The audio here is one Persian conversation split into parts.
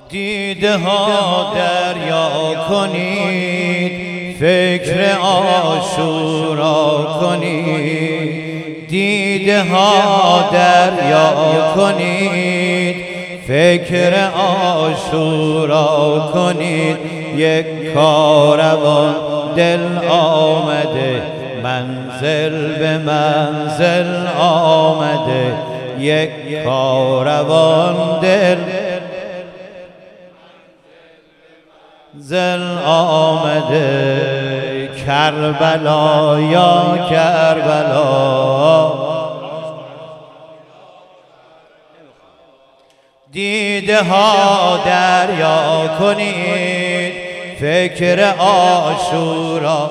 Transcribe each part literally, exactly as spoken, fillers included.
دیده ها دریا کنید، فکر عاشورا کنید. دیده ها دریا کنید، فکر عاشورا کنید. یک کاروان دل آمده، منزل به منزل آمده. یک کاروان دل زل آمده. کربلا یا کربلا، دیده ها دریا کنید، فکر عاشورا.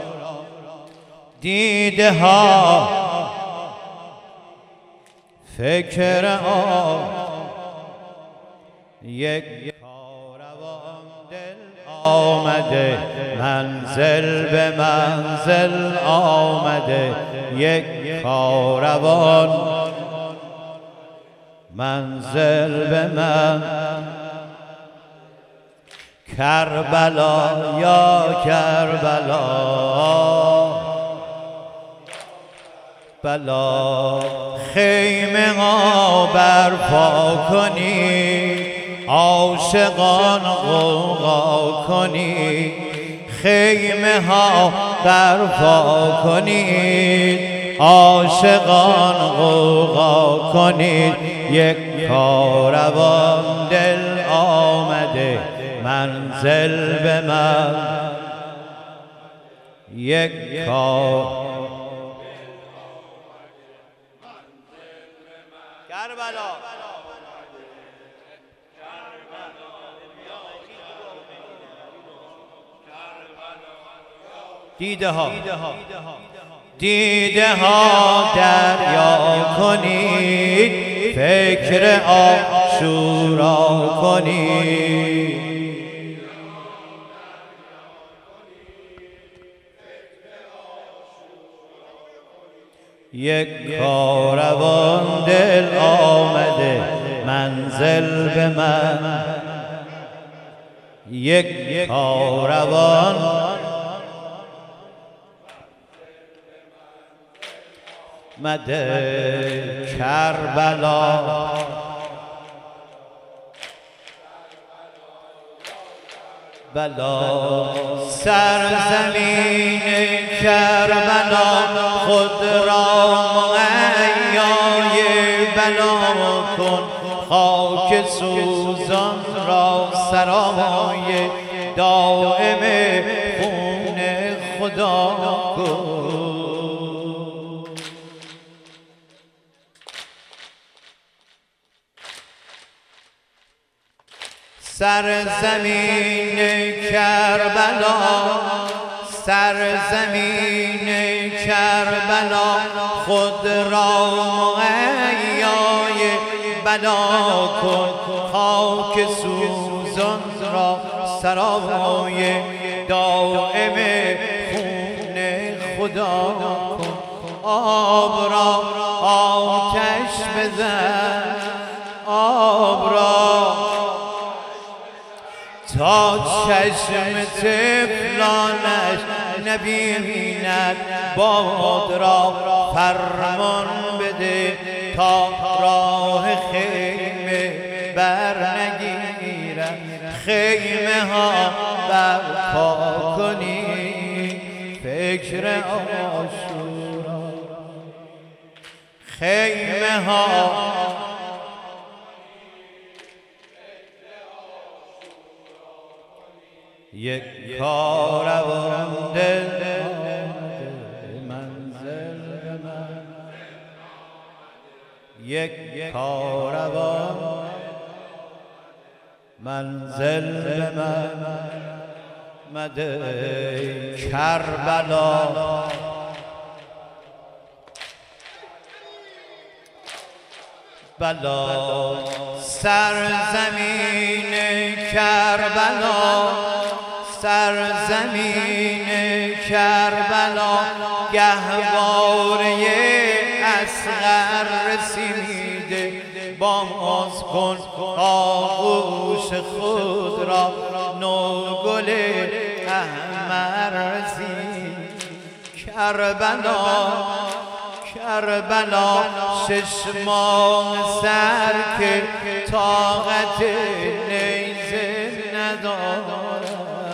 دیده ها فکر آ یک کاروان دل آمده، منزل به منزل آمده. یک کاروان منزل به من. کربلا یا کربلا، بلا خیمه ها برپا کنید، عاشقان غوغا کنید. خیمه ها برپا کنید، عاشقان غوغا کنید. یک کاروان دل آمده، منزل به من. یک کار کربلا دیده ها دیده ها دریا کنید، فکر عاشورا کنید. یک کاروان دل آمده، منزل به من. یک کاروان مده. کربلا بلا سرزمین کربلا، خود را مهیای بلا کن. خاک سوزان را سرای دائم خون خدا کن. سرزمین کربلا، سرزمین کربلا، خود را مهیای بلا کن. خاک سوزان را سرای دائم خون خدا کن. آب را آتش بزن، آب را تا چشم طفلانش نبیند. باد را فرمان بده تا راه خیمه بر نگیرد. خیمه ها برپا کنید، فکر عاشورا. خیمه ها یک کاروان دل منزل به من. یک کاروان منزل به من مده. کربلا بلا سرزمین کربلا، سرزمین کربلا. گهواره اصغر رسیده، باز کن آغوش گوش خود را نوگل احمر رسید. کربلا کربلا شش ماه سر که طاقت نیزه ندارد.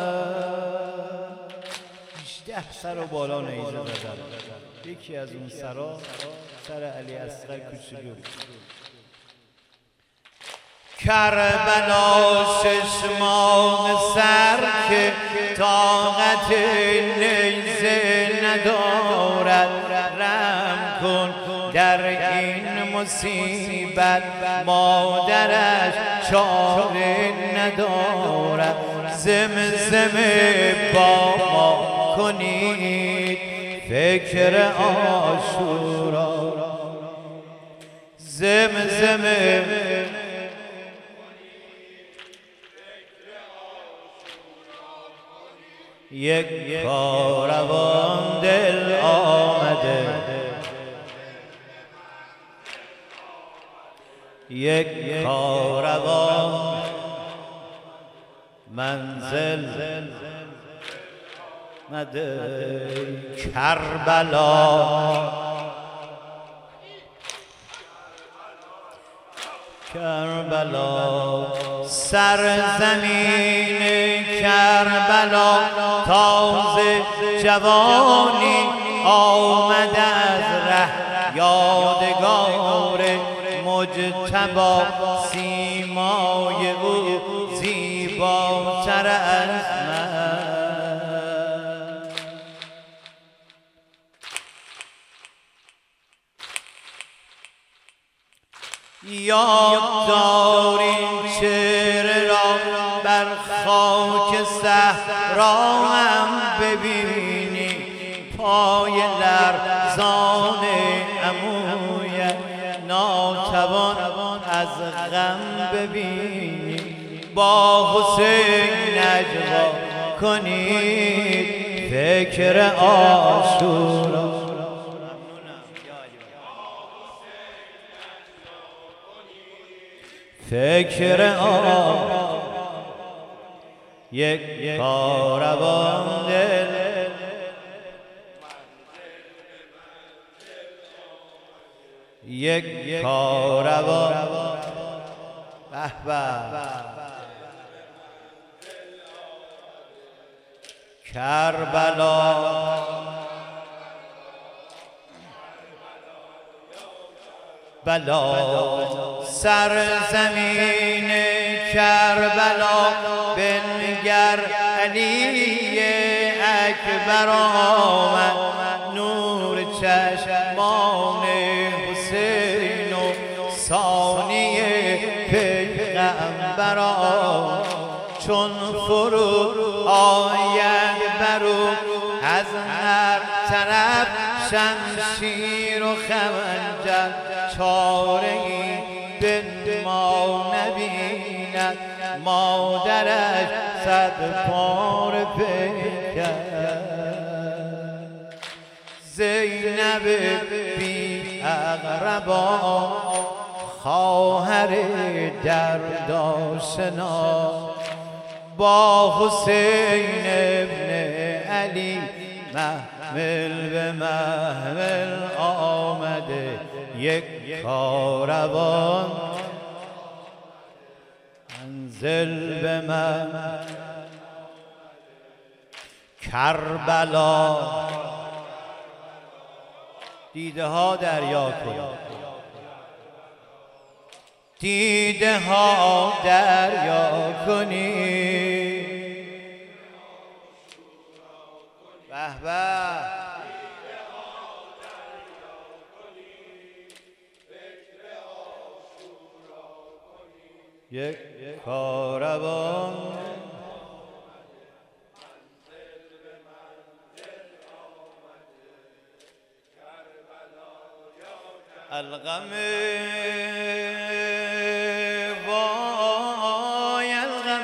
هجده سر و بالا نیزه زدن. یکی از اون سرا سر علی اصغر کوچولو. کربلا شش ماه سر که طاقت نیزه ندارد. رحم کن در این مصیبت، مادرش چاره ندارد. زمزمه با ما کنید فکر عاشورا. زمزمه یک کاروان دل آمده، یک کاروان منزل مده. کربلا کربلا سرزمین کربلا تازه جوانی آمد از ره. یادگار مجتبی سیمای او زیباتر از من. یاد داریم چهره را بر خاک صحرا هم ببینی. پای لرزان عمویت ناتوان از غم ببینی. با حسین نجوا کنید فکر عاشورا. فکر آن یک کاروان دل یک کاروان. به به کربلا بلا سرزمین کربلا. بنگر علی اکبر آمد، نور چشمان حسین و ثانی پیغمبر آمد. چون فرو آید برو از هر طرف شمشیر و خنجر. چاره‌ای به ما نبیند، مادرش صد پاره پیکر. زینب بی اقربا خواهر دردآشنا، با حسین ابن علی محمل به محمل آمده. یک کاروان منزل به من. کربلا دیده ها دریا کن، دیده ها دریا کنی. به به یک کاروان الغم وای الغم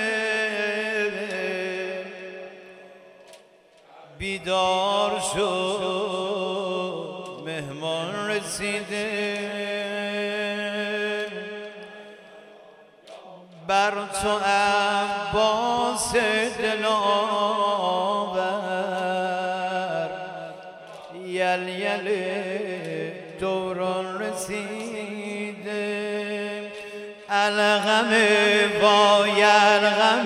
بیدار شد مهمان رسیده. بر تو عباس دلاور یل یل دوران رسیده الغم وای الغم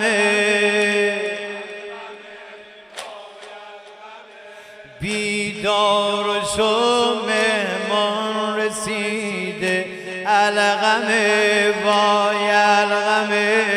بیدار شو مهمان رسیده الغم وای الغم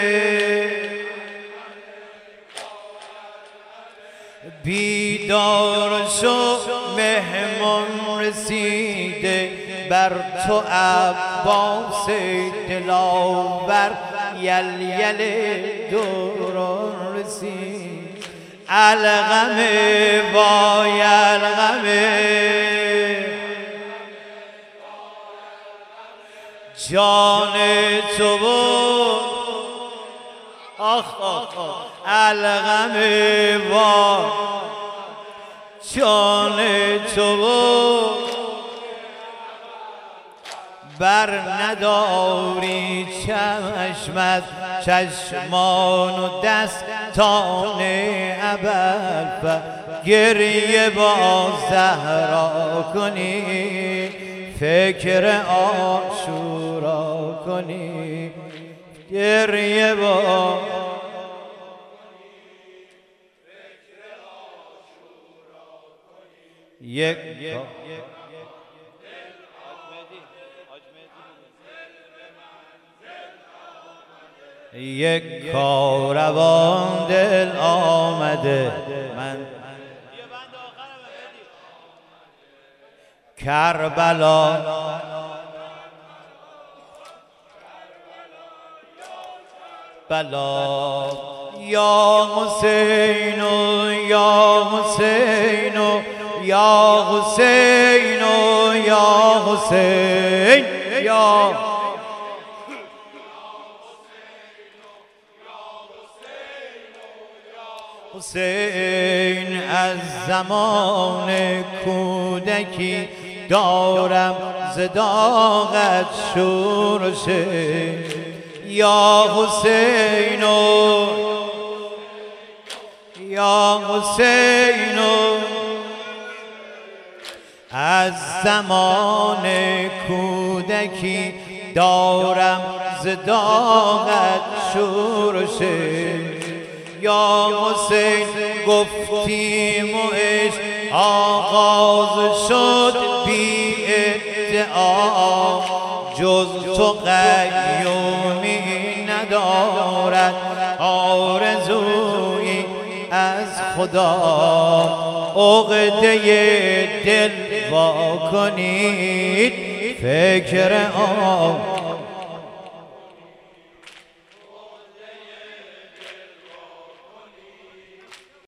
بیدار شو مهمان رسیده بر تو عباس دلاور یل یل دوران رسید الغم وای الغم جان تو بود آخ آخ الغم وای جان تو بود بر نداری چشمت چشمان و دستان ابر گریه با زهرا کنی فکر عاشورا کنی گریه با یک یک کاروان دل آمده من کربلا بلا یا حسین یا حسین یا حسین یا حسین یا حسین از زمان کودکی دارم ز داغت شورشه یا حسین یا حسین از زمان کودکی دارم ز داغت شورشه یا حسین گفتیم و عشق آغاز شد بی ادعا جز تو قیومی ندارد آرزویی از خدا عقده دل وا کنید فکر آن